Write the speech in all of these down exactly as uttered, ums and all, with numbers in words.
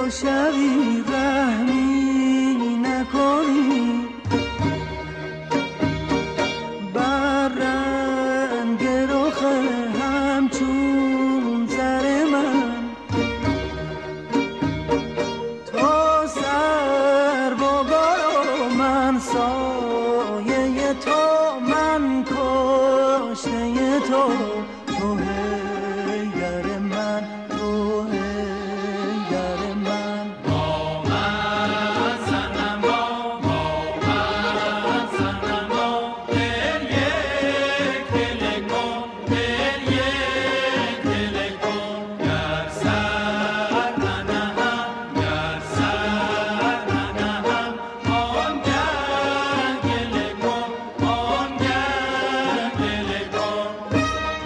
تو شبی رحمی نکنی بر رنگ رخ همچون زر من، تو سر و گل و من سایه تو، من کشته تو، تو حیدر من، تو حیدر من. با من صنما، با من صنما، دل یک دل کن، دل یک دل کن. گر سر ننهم، گر سر ننهم، آنگه گله کن، آنگه گله کن.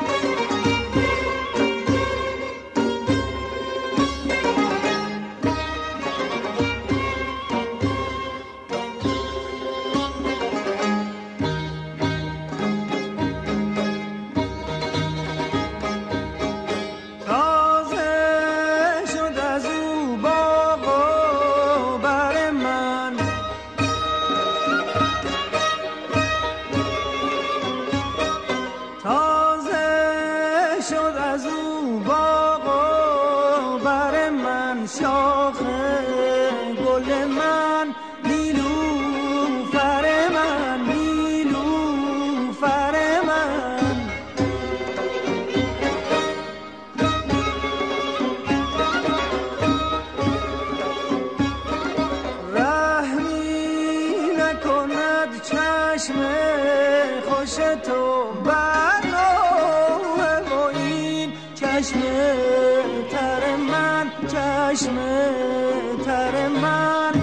تازه شد از او باغ و بر من، تازه شد از او باغ و بر من، شاخ گل من، نیلوفر من، نیلوفر من. رحمی نکند چشم خوش تو بر نوح و این چشم تر من، چشم تر من.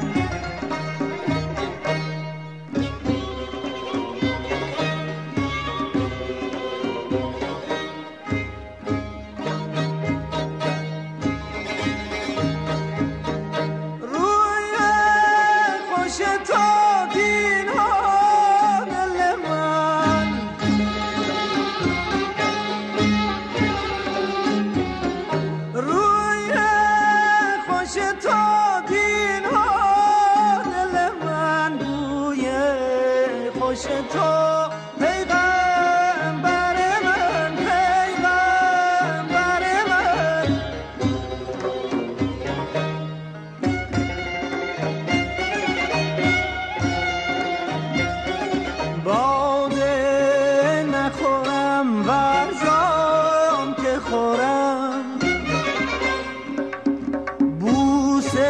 روی خوش تو دین ها دل من، روی خوش تو دین ها دل من، روی خوش تو پیغمبر من، پیغمبر من. باده نخورم ورزان که خورم، بوسه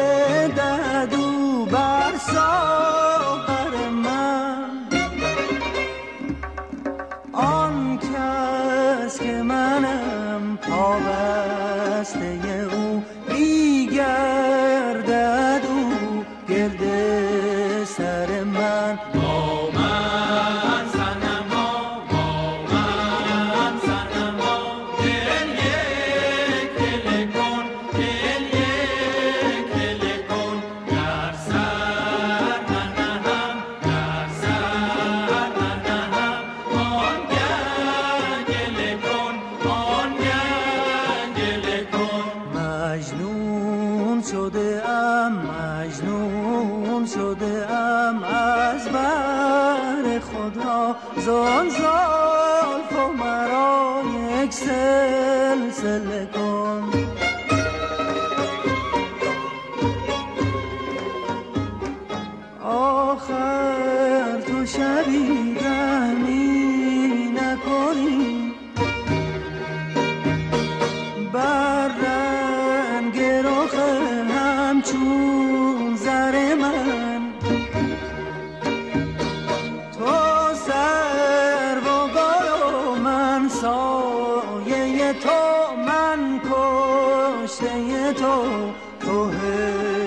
دهدو بر ساغر من. آن کس که منم پابسته او، بیگردد او گرد سر من. با من صنما، با من صنما، دل یک دل کن، دل یک دل کن. گر سر ننهم، گر سر ننهم، آنگه گله کن، آنگه گله کن. مجنون شده ام، مجنون شده ام از بر خدا، زان زلف و مرا یک سلسله کن. آخر تو شبی رحمی نکنی بر رنگ رخ همچون زر من، تو سر و گل و من سایه تو، من کشته تو، تو